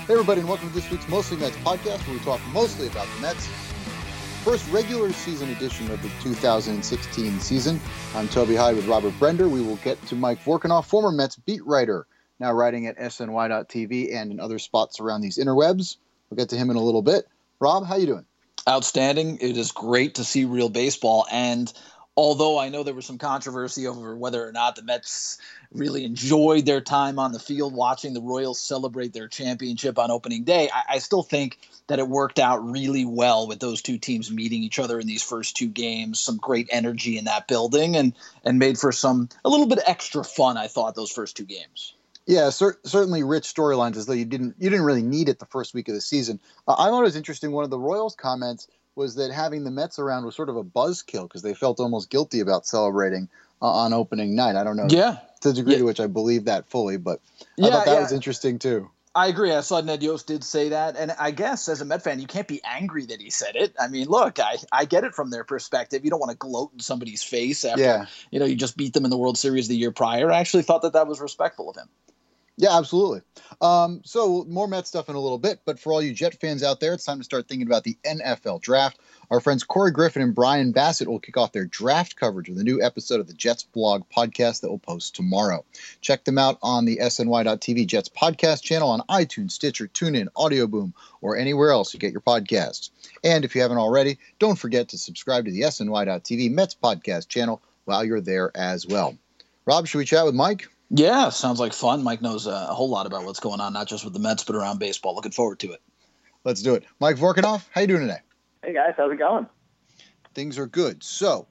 Hey everybody, and welcome to this week's Mostly Mets podcast, where we talk mostly about the Mets. First regular season edition of the 2016 season. I'm Toby Hyde with Robert Brender. We will get to Mike Vorkunov, former Mets beat writer, now writing at SNY.TV and in other spots around these interwebs. We'll get to him in a little bit. Rob, how you doing? Outstanding. It is great to see real baseball, and although I know there was some controversy over whether or not the Mets really enjoyed their time on the field watching the Royals celebrate their championship on opening day, I still think that it worked out really well with those two teams meeting each other in these first two games. Some great energy in that building and made for a little bit extra fun, I thought, those first two games. Yeah, certainly rich storylines, as though you didn't really need it the first week of the season. I thought it was interesting. One of the Royals' comments was that having the Mets around was sort of a buzzkill because they felt almost guilty about celebrating on opening night. I don't know the degree to which I believe that fully, but I thought that was interesting too. I agree. I saw Ned Yost did say that, and I guess as a Met fan, you can't be angry that he said it. I mean, look, I get it from their perspective. You don't want to gloat in somebody's face after you just beat them in the World Series the year prior. I actually thought that was respectful of him. Yeah, absolutely. So more Mets stuff in a little bit, but for all you Jet fans out there, it's time to start thinking about the NFL draft. Our friends Corey Griffin and Brian Bassett will kick off their draft coverage with a new episode of the Jets blog podcast that will post tomorrow. Check them out on the SNY.TV Jets podcast channel on iTunes, Stitcher, TuneIn, Audio Boom, or anywhere else you get your podcasts. And if you haven't already, don't forget to subscribe to the SNY.TV Mets podcast channel while you're there as well. Rob, should we chat with Mike? Yeah, sounds like fun. Mike knows a whole lot about what's going on, not just with the Mets, but around baseball. Looking forward to it. Let's do it. Mike Vorkunov, how you doing today? Hey, guys. How's it going? Things are good. So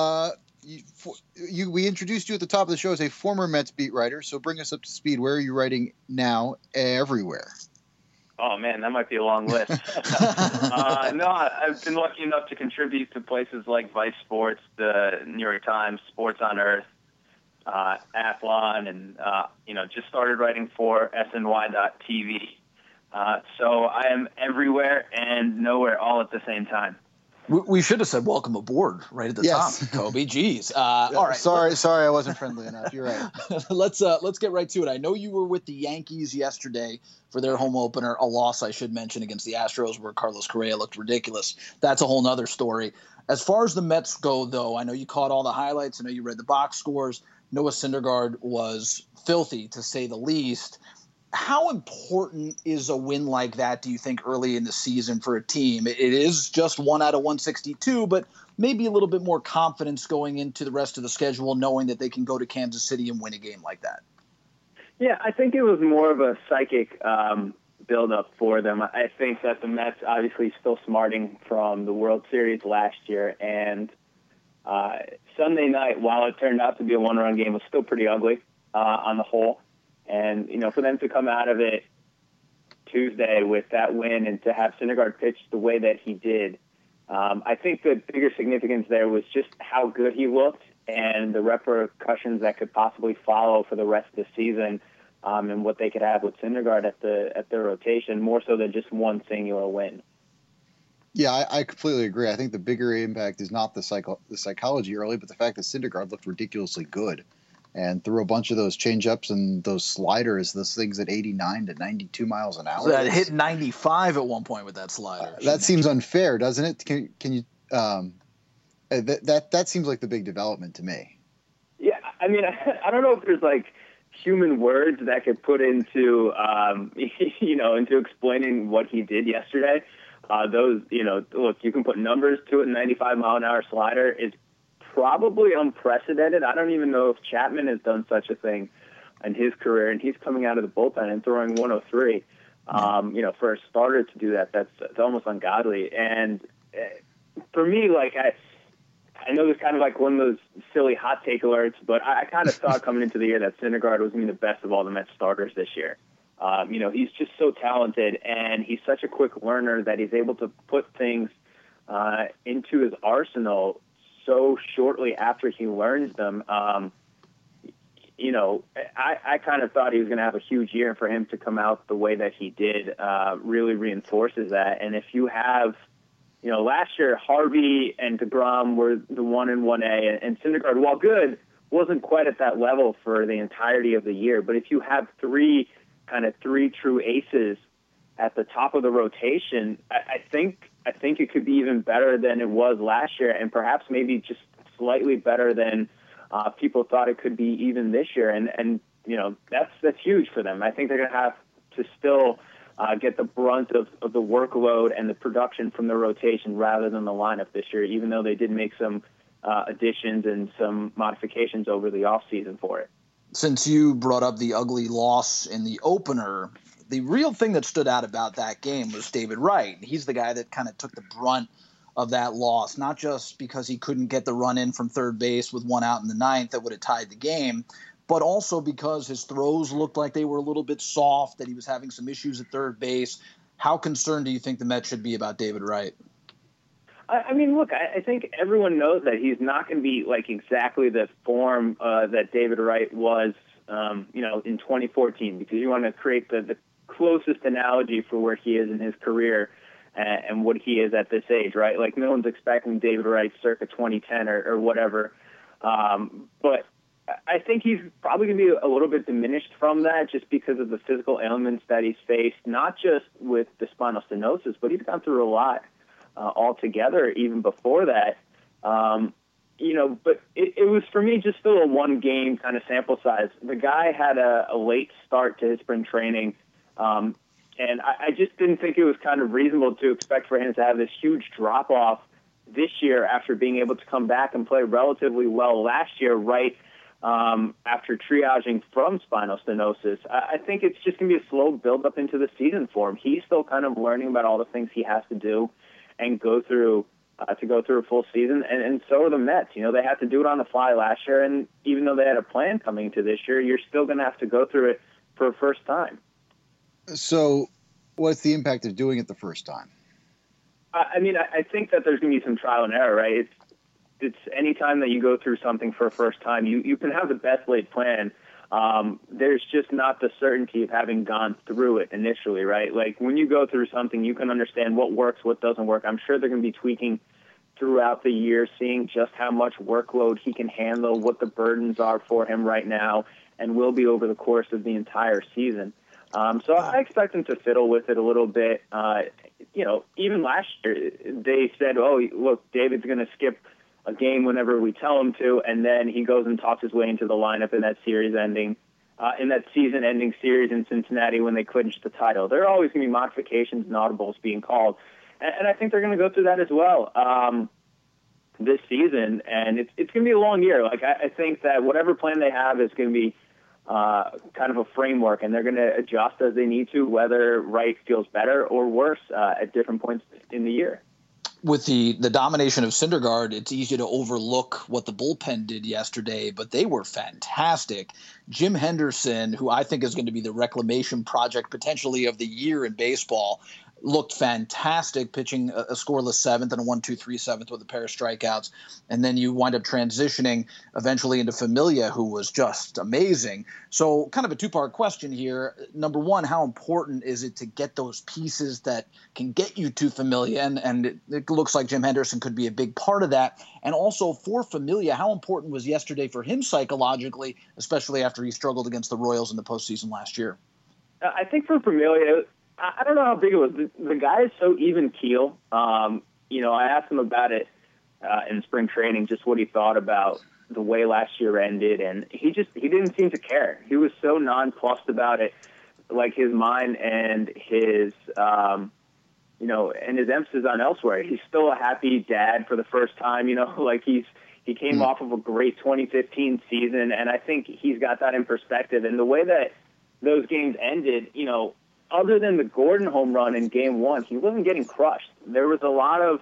we introduced you at the top of the show as a former Mets beat writer, so bring us up to speed. Where are you writing now everywhere? Oh, man, that might be a long list. No, I've been lucky enough to contribute to places like Vice Sports, the New York Times, Sports on Earth, Athlon, and, just started writing for SNY.TV. So I am everywhere and nowhere all at the same time. We should have said welcome aboard right at the top, Kobe. Jeez. All right. Sorry, I wasn't friendly enough. You're right. Let's get right to it. I know you were with the Yankees yesterday for their home opener, a loss I should mention against the Astros where Carlos Correa looked ridiculous. That's a whole nother story. As far as the Mets go, though, I know you caught all the highlights. I know you read the box scores. Noah Syndergaard was filthy, to say the least. How important is a win like that, do you think, early in the season for a team? It is just 1 out of 162, but maybe a little bit more confidence going into the rest of the schedule, knowing that they can go to Kansas City and win a game like that. Yeah, I think it was more of a psychic build-up for them. I think that the Mets obviously still smarting from the World Series last year, and Sunday night, while it turned out to be a one-run game, was still pretty ugly on the whole. And, for them to come out of it Tuesday with that win and to have Syndergaard pitch the way that he did, I think the bigger significance there was just how good he looked and the repercussions that could possibly follow for the rest of the season, and what they could have with Syndergaard at their rotation, more so than just one singular win. Yeah, I completely agree. I think the bigger impact is not the psychology early, but the fact that Syndergaard looked ridiculously good and threw a bunch of those changeups and those sliders, those things at 89 to 92 miles an hour. So that hit 95 at one point with that slider. That seems unfair, doesn't it? Can you? That seems like the big development to me. Yeah, I mean, I don't know if there's like human words that could put into into explaining what he did yesterday. Look, you can put numbers to it. 95 mile an hour slider is probably unprecedented. I don't even know if Chapman has done such a thing in his career, and he's coming out of the bullpen and throwing 103. For a starter to do that, that's almost ungodly. And for me, I know this kind of like one of those silly hot take alerts, but I kind of thought coming into the year that Syndergaard was going to be the best of all the Mets starters this year. He's just so talented, and he's such a quick learner that he's able to put things into his arsenal so shortly after he learns them. I kind of thought he was going to have a huge year, and for him to come out the way that he did really reinforces that. And if you have, last year Harvey and DeGrom were the 1 and 1A, and Syndergaard, while good, wasn't quite at that level for the entirety of the year. But if you have three true aces at the top of the rotation, I think it could be even better than it was last year, and perhaps maybe just slightly better than people thought it could be even this year. And that's huge for them. I think they're going to have to still get the brunt of the workload and the production from the rotation rather than the lineup this year, even though they did make some additions and some modifications over the offseason for it. Since you brought up the ugly loss in the opener, the real thing that stood out about that game was David Wright. He's the guy that kind of took the brunt of that loss, not just because he couldn't get the run in from third base with one out in the ninth that would have tied the game, but also because his throws looked like they were a little bit soft, that he was having some issues at third base. How concerned do you think the Mets should be about David Wright? I mean, look, I think everyone knows that he's not going to be like exactly the form that David Wright was, in 2014, because you want to create the closest analogy for where he is in his career and what he is at this age, right? Like, no one's expecting David Wright circa 2010 or whatever. But I think he's probably going to be a little bit diminished from that just because of the physical ailments that he's faced, not just with the spinal stenosis, but he's gone through a lot altogether even before that. But it was, for me, just still a one-game kind of sample size. The guy had a late start to his spring training, and I just didn't think it was kind of reasonable to expect for him to have this huge drop-off this year after being able to come back and play relatively well last year, right after triaging from spinal stenosis. I think it's just going to be a slow build-up into the season for him. He's still kind of learning about all the things he has to do and go through a full season, and so are the Mets. They had to do it on the fly last year, and even though they had a plan coming into this year, you're still going to have to go through it for a first time. So what's the impact of doing it the first time? I think that there's going to be some trial and error, right? It's any time that you go through something for a first time, you can have the best laid plan. There's just not the certainty of having gone through it initially, right? Like, when you go through something, you can understand what works, what doesn't work. I'm sure they're going to be tweaking throughout the year, seeing just how much workload he can handle, what the burdens are for him right now, and will be over the course of the entire season. So I expect him to fiddle with it a little bit. Even last year, they said, oh, look, David's going to skip a game whenever we tell him to, and then he goes and talks his way into the lineup in that season-ending series in Cincinnati when they clinched the title. There are always going to be modifications and audibles being called, and I think they're going to go through that as well this season, and it's going to be a long year. Like, I think that whatever plan they have is going to be kind of a framework, and they're going to adjust as they need to, whether Wright feels better or worse at different points in the year. With the domination of Syndergaard, it's easy to overlook what the bullpen did yesterday, but they were fantastic. Jim Henderson, who I think is going to be the reclamation project potentially of the year in baseball, looked fantastic, pitching a scoreless seventh and a 1-2-3 seventh with a pair of strikeouts. And then you wind up transitioning eventually into Familia, who was just amazing. So kind of a two-part question here. Number one, how important is it to get those pieces that can get you to Familia? And it looks like Jim Henderson could be a big part of that. And also for Familia, how important was yesterday for him psychologically, especially after he struggled against the Royals in the postseason last year? I think for Familia, I don't know how big it was. The guy is so even keel. I asked him about it in spring training, just what he thought about the way last year ended, and he didn't seem to care. He was so nonplussed about it, like his mind and his and his emphasis on elsewhere. He's still a happy dad for the first time. Like he came off of a great 2015 season, and I think he's got that in perspective. And the way that those games ended, other than the Gordon home run in Game 1, he wasn't getting crushed. There was a lot of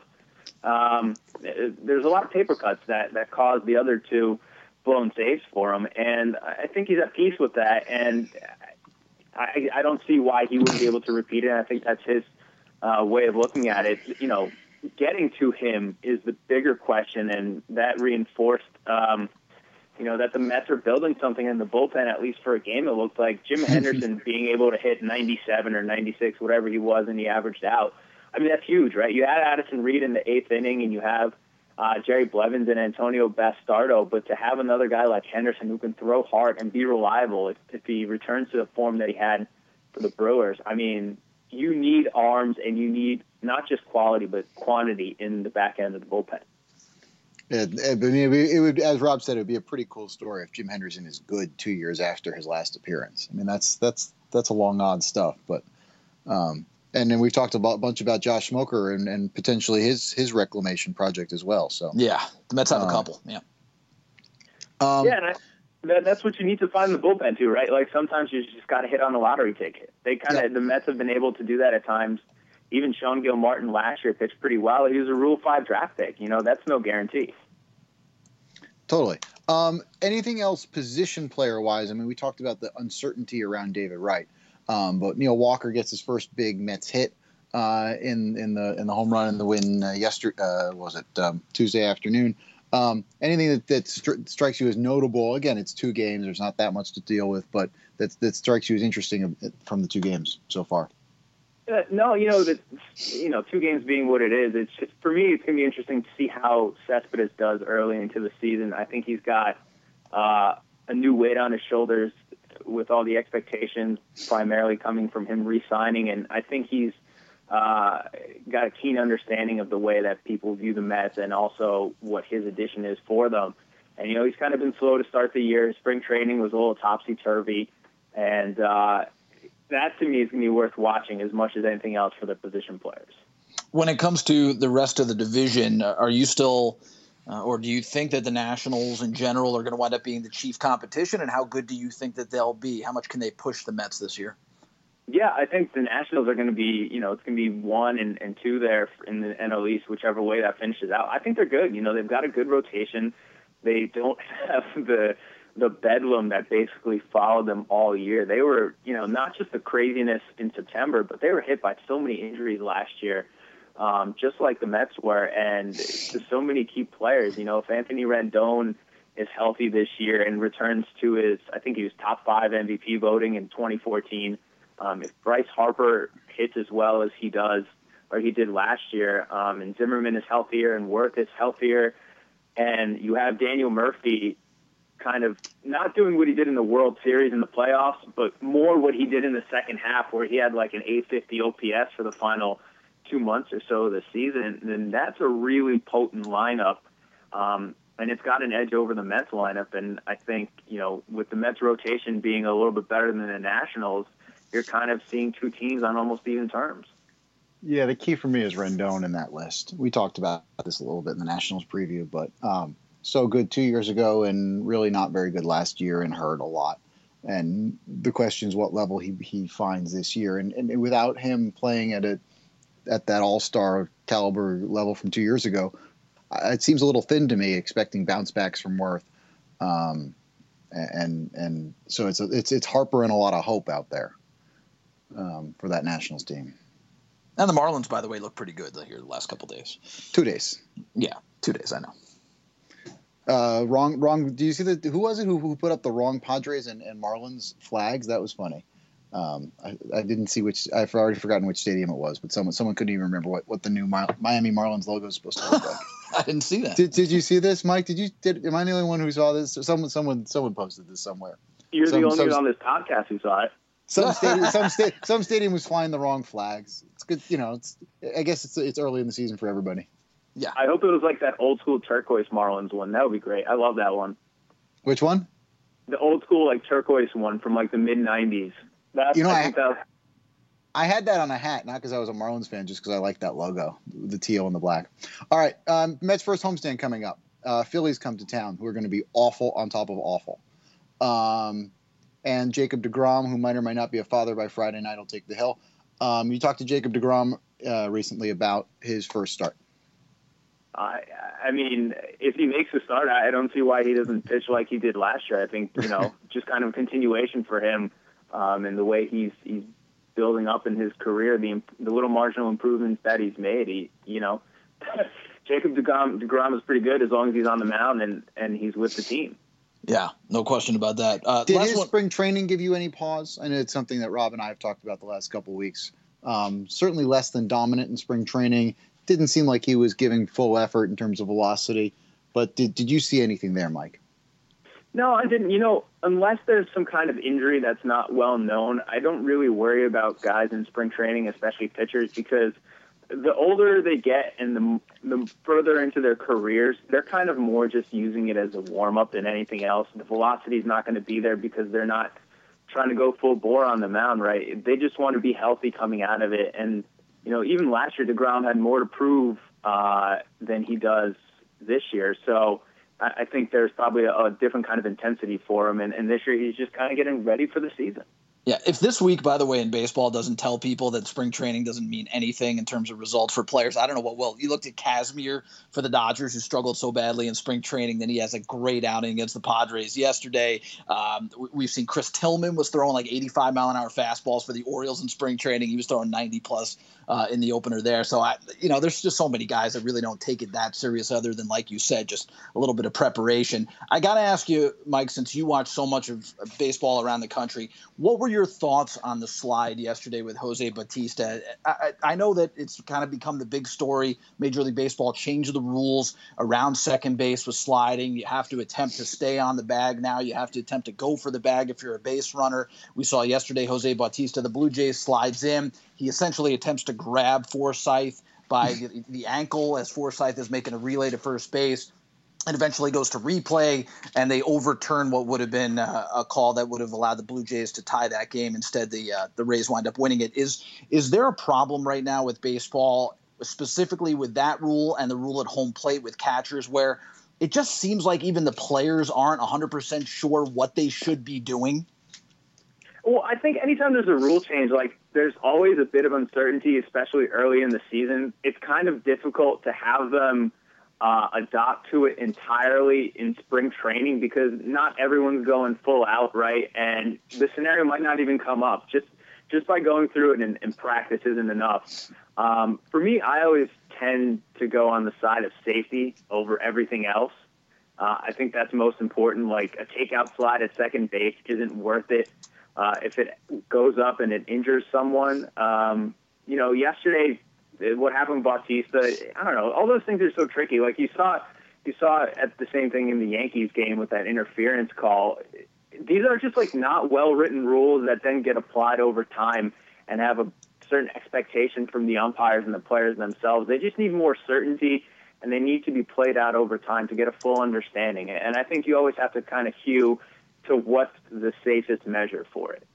paper cuts that caused the other two blown saves for him, and I think he's at peace with that. And I don't see why he wouldn't be able to repeat it. And I think that's his way of looking at it. Getting to him is the bigger question, and that reinforced. That the Mets are building something in the bullpen, at least for a game. It looked like Jim Henderson being able to hit 97 or 96, whatever he was, and he averaged out. I mean, that's huge, right? You had Addison Reed in the 8th inning, and you have Jerry Blevins and Antonio Bastardo, but to have another guy like Henderson who can throw hard and be reliable if he returns to the form that he had for the Brewers, I mean, you need arms, and you need not just quality but quantity in the back end of the bullpen. I mean, it would, as Rob said, it would be a pretty cool story if Jim Henderson is good 2 years after his last appearance. I mean, that's a long odd stuff. But and then we've talked a bunch about Josh Smoker and potentially his reclamation project as well. So yeah, the Mets have a couple. Yeah. And that's what you need to find in the bullpen too, right? Like sometimes you just got to hit on the lottery ticket. The Mets have been able to do that at times. Even Sean Gilmartin last year pitched pretty well. He was a Rule 5 draft pick. That's no guarantee. Totally. Anything else position player wise? I mean, we talked about the uncertainty around David Wright, but Neil Walker gets his first big Mets hit in the home run in the win yesterday. Tuesday afternoon? Anything that strikes you as notable? Again, it's 2 games. There's not that much to deal with, but that strikes you as interesting from the 2 games so far. No, 2 games being what it is, it's just, for me, it's going to be interesting to see how Cespedes does early into the season. I think he's got a new weight on his shoulders with all the expectations primarily coming from him re-signing, and I think he's got a keen understanding of the way that people view the Mets and also what his addition is for them. And, he's kind of been slow to start the year. Spring training was a little topsy-turvy, and that to me is going to be worth watching as much as anything else for the position players. When it comes to the rest of the division, are you still or do you think that the Nationals in general are going to wind up being the chief competition, and how good do you think that they'll be? How much can they push the Mets this year? Yeah, I think the Nationals are going to be, it's going to be 1 and 2 there in the NL East, whichever way that finishes out. I think they're good. They've got a good rotation. They don't have the bedlam that basically followed them all year. They were, not just the craziness in September, but they were hit by so many injuries last year, just like the Mets were, and to so many key players. If Anthony Rendon is healthy this year and returns to his, I think he was top 5 MVP voting in 2014, if Bryce Harper hits as well as he does, or he did last year, and Zimmerman is healthier and Wirth is healthier, and you have Daniel Murphy kind of not doing what he did in the World Series in the playoffs, but more what he did in the second half, where he had like an 850 OPS for the final 2 months or so of the season, then that's a really potent lineup. And it's got an edge over the Mets lineup. And I think, with the Mets rotation being a little bit better than the Nationals, you're kind of seeing 2 teams on almost even terms. Yeah, the key for me is Rendon in that list. We talked about this a little bit in the Nationals preview, but so good 2 years ago and really not very good last year and hurt a lot. And the question is what level he finds this year. And without him playing at that all-star caliber level from 2 years ago, it seems a little thin to me, expecting bounce backs from Wirth. And so it's Harper and a lot of hope out there for that Nationals team. And the Marlins, by the way, look pretty good here the last couple of days. 2 days. Yeah, 2 days, I know. Wrong. Do you see who was it who put up the wrong Padres and Marlins flags? That was funny. I didn't see which. I've already forgotten which stadium it was, but someone couldn't even remember what the new Miami Marlins logo is supposed to look like. I didn't see that. Did you see this, Mike? Am I the only one who saw this? Someone posted this somewhere. You're the only one on this podcast who saw it. Some stadium was flying the wrong flags. It's good, I guess it's early in the season for everybody. Yeah, I hope it was like that old school turquoise Marlins one. That would be great. I love that one. Which one? The old school turquoise one from the mid '90s. I had that on a hat, not because I was a Marlins fan, just because I like that logo, the teal and the black. All right, Mets first homestand coming up. Phillies come to town, who are going to be awful on top of awful. And Jacob deGrom, who might or might not be a father by Friday night, will take the hill. You talked to Jacob deGrom recently about his first start. I mean, if he makes a start, I don't see why he doesn't pitch like he did last year. I think, just kind of a continuation for him, and the way he's building up in his career, the little marginal improvements that he's made. Jacob deGrom is pretty good as long as he's on the mound and he's with the team. Yeah, no question about that. Did his spring training give you any pause? I know it's something that Rob and I have talked about the last couple of weeks. Certainly less than dominant in spring training. Didn't seem like he was giving full effort in terms of velocity. But did you see anything there, Mike? No, I didn't. Unless there's some kind of injury that's not well known, I don't really worry about guys in spring training, especially pitchers, because the older they get and the further into their careers, they're kind of more just using it as a warm-up than anything else. The velocity is not going to be there because they're not trying to go full bore on the mound, right? They just want to be healthy coming out of it. And, even last year, DeGrom had more to prove than he does this year. So I think there's probably a different kind of intensity for him. And this year, he's just kind of getting ready for the season. Yeah, if this week, by the way, in baseball doesn't tell people that spring training doesn't mean anything in terms of results for players, I don't know what will. You looked at Kazmir for the Dodgers, who struggled so badly in spring training. Then he has a great outing against the Padres yesterday. We've seen Chris Tillman was throwing like 85-mile-an-hour fastballs for the Orioles in spring training. He was throwing 90-plus in the opener there. So, there's just so many guys that really don't take it that serious other than, like you said, just a little bit of preparation. I got to ask you, Mike, since you watch so much of baseball around the country, what were your thoughts on the slide yesterday with Jose Bautista? I know that it's kind of become the big story. Major League Baseball changed the rules around second base with sliding. You have to attempt to stay on the bag now. You have to attempt to go for the bag if you're a base runner. We saw yesterday Jose Bautista, the Blue Jays, slides in. He essentially attempts to grab Forsythe by the ankle as Forsythe is making a relay to first base. And eventually goes to replay, and they overturn what would have been a call that would have allowed the Blue Jays to tie that game. Instead, the Rays wind up winning it. Is there a problem right now with baseball, specifically with that rule and the rule at home plate with catchers, where it just seems like even the players aren't 100% sure what they should be doing? Well, I think anytime there's a rule change, there's always a bit of uncertainty, especially early in the season. It's kind of difficult to have them adopt to it entirely in spring training because not everyone's going full out, right? And the scenario might not even come up. Just by going through it in practice isn't enough. For me, I always tend to go on the side of safety over everything else. I think that's most important. Like a takeout slide at second base isn't worth it if it goes up and it injures someone. Yesterday, what happened with Bautista, I don't know. All those things are so tricky. Like you saw at the same thing in the Yankees game with that interference call. These are just not well-written rules that then get applied over time and have a certain expectation from the umpires and the players themselves. They just need more certainty, and they need to be played out over time to get a full understanding. And I think you always have to kind of hew to what's the safest measure for it.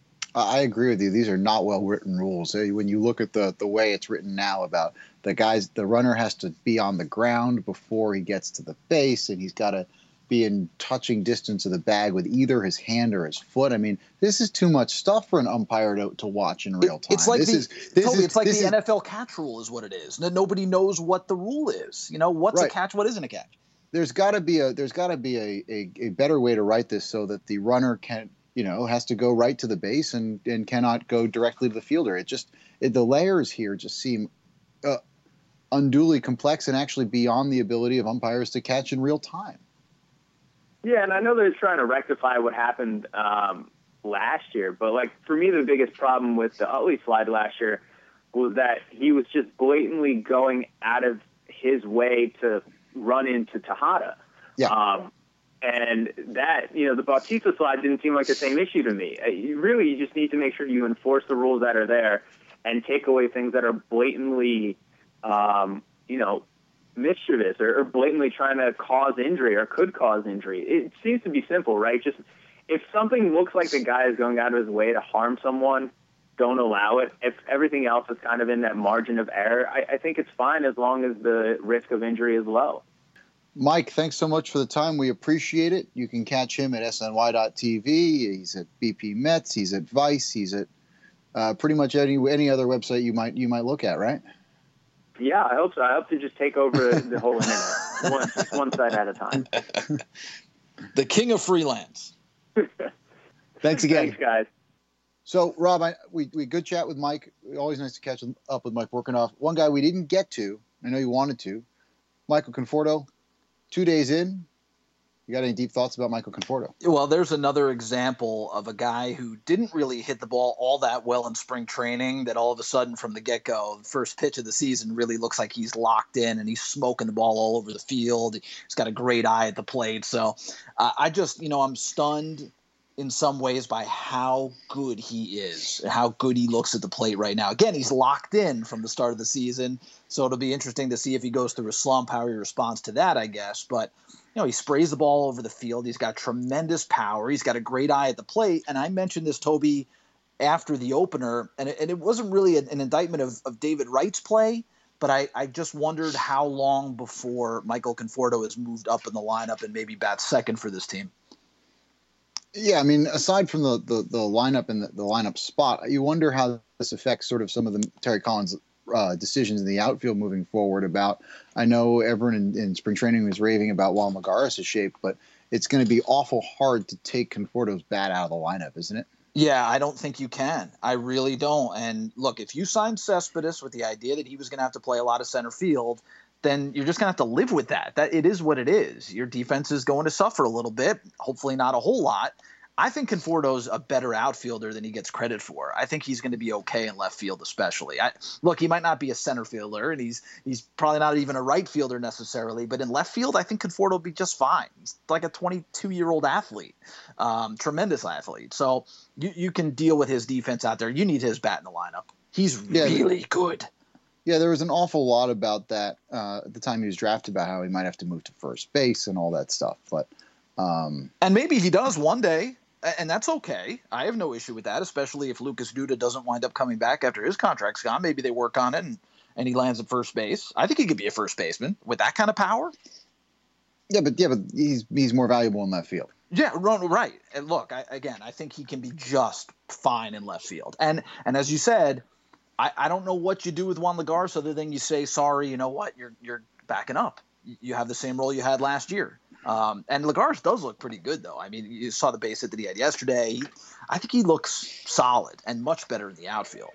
I agree with you. These are not well-written rules. When you look at the way it's written now about the runner has to be on the ground before he gets to the base, and he's got to be in touching distance of the bag with either his hand or his foot. I mean, this is too much stuff for an umpire to watch in real time. It's like the NFL catch rule is what it is. Nobody knows what the rule is. What's a catch, what isn't a catch. There's got to be a better way to write this so that the runner can has to go right to the base and cannot go directly to the fielder. The layers here just seem unduly complex and actually beyond the ability of umpires to catch in real time. Yeah, and I know they're trying to rectify what happened last year, but for me, the biggest problem with the Utley slide last year was that he was just blatantly going out of his way to run into Tejada. Yeah. And that, the Bautista slide didn't seem like the same issue to me. You just need to make sure you enforce the rules that are there and take away things that are blatantly, mischievous or blatantly trying to cause injury or could cause injury. It seems to be simple, right? Just if something looks like the guy is going out of his way to harm someone, don't allow it. If everything else is kind of in that margin of error, I think it's fine as long as the risk of injury is low. Mike, thanks so much for the time. We appreciate it. You can catch him at SNY.TV. He's at BP Mets. He's at Vice. He's at pretty much any other website you might look at, right? Yeah, I hope so. I hope to just take over the whole internet, one site at a time. The king of freelance. Thanks again. Thanks, guys. So, Rob, we good chat with Mike. Always nice to catch up with Mike Vorkunov. One guy we didn't get to, I know you wanted to, Michael Conforto. 2 days in, You got any deep thoughts about Michael Conforto? Well, there's another example of a guy who didn't really hit the ball all that well in spring training that all of a sudden from the get-go, the first pitch of the season really looks like he's locked in and he's smoking the ball all over the field. He's got a great eye at the plate. So I just, I'm stunned in some ways by how good he is, how good he looks at the plate right now. Again, he's locked in from the start of the season, so it'll be interesting to see if he goes through a slump, how he responds to that, I guess. But, he sprays the ball over the field. He's got tremendous power. He's got a great eye at the plate. And I mentioned this, Toby, after the opener, and it wasn't really an indictment of David Wright's play, but I just wondered how long before Michael Conforto has moved up in the lineup and maybe bats second for this team. Yeah, I mean, aside from the lineup and the lineup spot, you wonder how this affects sort of some of the Terry Collins decisions in the outfield moving forward. I know everyone in spring training was raving about Juan Lagares' shape, but it's going to be awful hard to take Conforto's bat out of the lineup, isn't it? Yeah, I don't think you can. I really don't. And look, if you signed Cespedes with the idea that he was going to have to play a lot of center field, then you're just going to have to live with that. That it is what it is. Your defense is going to suffer a little bit, hopefully not a whole lot. I think Conforto's a better outfielder than he gets credit for. I think he's going to be okay in left field, especially. Look, he might not be a center fielder, and he's probably not even a right fielder necessarily. But in left field, I think Conforto will be just fine. He's like a 22-year-old athlete, tremendous athlete. So you can deal with his defense out there. You need his bat in the lineup. He's really good. Yeah, there was an awful lot about that at the time he was drafted, about how he might have to move to first base and all that stuff. But and maybe he does one day. And that's okay. I have no issue with that, especially if Lucas Duda doesn't wind up coming back after his contract's gone. Maybe they work on it and he lands at first base. I think he could be a first baseman with that kind of power. Yeah, but he's more valuable in left field. Yeah, right. And look, I think he can be just fine in left field. And as you said, I don't know what you do with Juan Lagares other than you say, sorry, you know what, you're backing up. You have the same role you had last year. And Lagares does look pretty good, though. I mean, you saw the base hit that he had yesterday. I think he looks solid and much better in the outfield.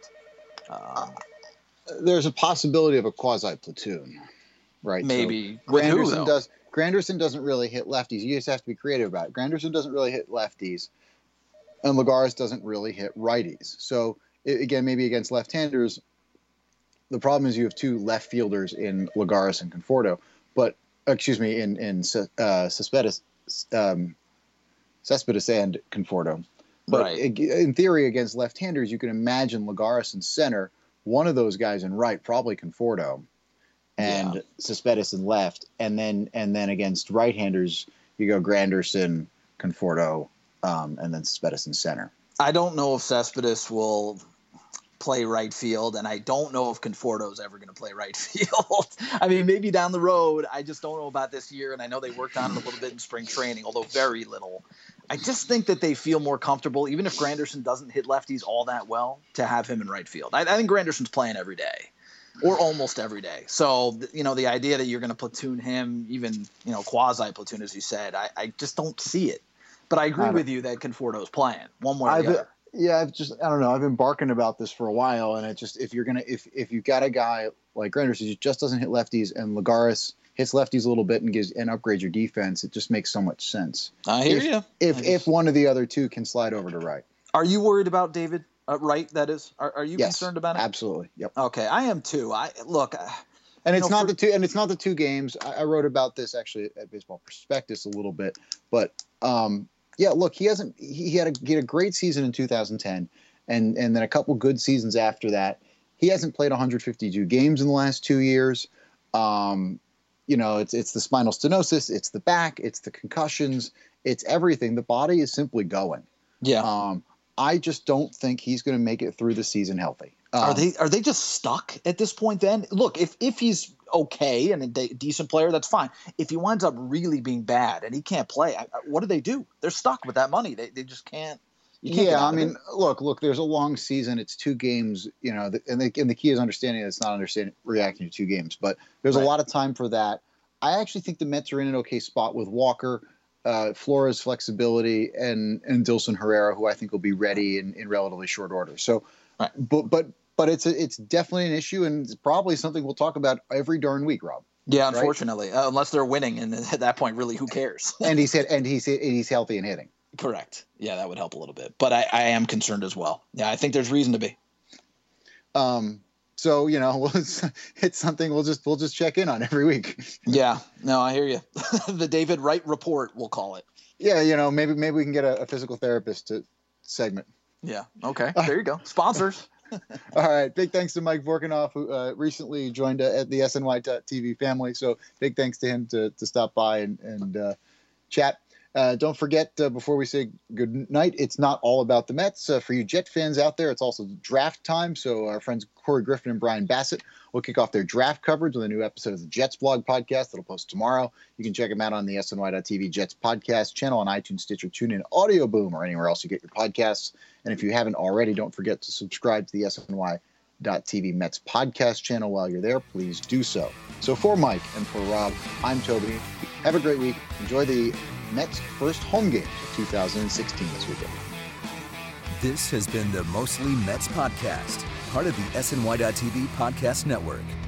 There's a possibility of a quasi-platoon, right? Maybe. So with who, though? Granderson doesn't really hit lefties. You just have to be creative about it. Granderson doesn't really hit lefties, and Lagares doesn't really hit righties. So, again, maybe against left-handers, the problem is you have two left fielders in Lagares and Conforto, but in Cespedes and Conforto. But right. In theory, against left-handers, you can imagine Lagares in center, one of those guys in right, probably Conforto, and Cespedes in left, and then against right-handers, you go Granderson, Conforto, and then Cespedes in center. I don't know if Cespedes will play right field, and I don't know if Conforto is ever going to play right field. I mean, maybe down the road. I just don't know about this year, and I know they worked on it a little bit in spring training, although very little. I just think that they feel more comfortable, even if Granderson doesn't hit lefties all that well, to have him in right field. I think Granderson's playing every day, or almost every day. So, the idea that you're going to platoon him, even, quasi-platoon, as you said, I just don't see it. But I agree with you that Conforto's playing one way or the other. Yeah, I don't know. I've been barking about this for a while, and it just if you've got a guy like Granderson who just doesn't hit lefties, and Lagares hits lefties a little bit and upgrades your defense, it just makes so much sense. I hear you. If one of the other two can slide over to right. Are you worried about David Wright? That is, are you concerned about it? Absolutely. Yep. Okay, I am too. And it's not the two games. I wrote about this actually at Baseball Prospectus a little bit, but. Yeah, look, he had a great season in 2010, and then a couple good seasons after that. He hasn't played 152 games in the last 2 years. It's the spinal stenosis, it's the back, it's the concussions, it's everything. The body is simply going. Yeah. I just don't think he's going to make it through the season healthy. Are they just stuck at this point then? Look, if he's okay and a decent player, that's fine. If he winds up really being bad and he can't play, what do? They're stuck with that money. They just can't. Yeah, I mean, look, there's a long season. It's 2 games, and the key is understanding that it's not reacting to 2 games. But there's a lot of time for that. I actually think the Mets are in an okay spot with Walker, Flores' flexibility, and Dilson Herrera, who I think will be ready in relatively short order. So, but it's definitely an issue, and it's probably something we'll talk about every darn week, Rob. Yeah, unfortunately, right? Unless they're winning, and at that point, really, who cares? and he's healthy and hitting. Correct. Yeah, that would help a little bit, but I am concerned as well. Yeah, I think there's reason to be. So it's something we'll just check in on every week. Yeah, no, I hear you. The David Wright report, we'll call it. Yeah, maybe we can get a physical therapist to segment. Yeah. Okay. There you go. Sponsors. All right. Big thanks to Mike Vorkunov, who recently joined at the SNY.TV family. So big thanks to him to stop by and chat. Don't forget, before we say good night, it's not all about the Mets. For you Jet fans out there, it's also draft time. So our friends Corey Griffin and Brian Bassett will kick off their draft coverage with a new episode of the Jets blog podcast that'll post tomorrow. You can check them out on the SNY.TV Jets podcast channel on iTunes, Stitcher, TuneIn, Audio Boom, or anywhere else you get your podcasts. And if you haven't already, don't forget to subscribe to the SNY.TV Mets podcast channel while you're there. Please do so. So for Mike and for Rob, I'm Toby. Have a great week. Enjoy the Mets' first home games of 2016 this weekend. This has been the Mostly Mets podcast, part of the SNY.TV podcast network.